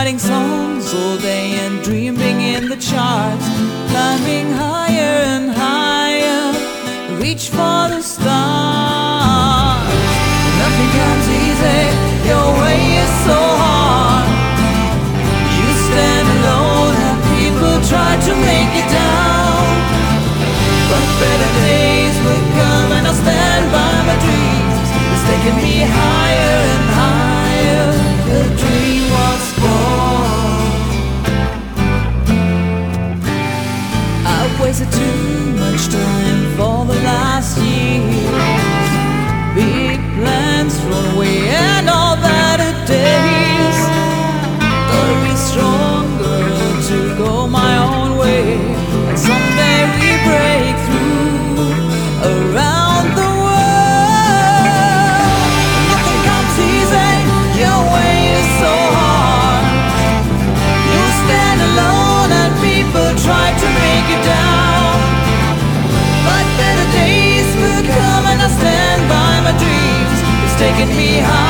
writing songs all day and dreaming in the charts, climbing higher and higher, reach for the stars. Nothing comes easy, your way is so hard. You stand alone and people try to make you down, but better days will come and I'll stand by my dreams. It's taking me higher and higher. The dream was born. I've wasted too much time for the last year. Big plans thrown away and all better days. Thought I'd be stronger to go my own way, and someday we break through around the world. Nothing comes easy, your way is so hard. You stand alone and people try to make you down, but better days will come and I stand by my dreams. It's taking me high.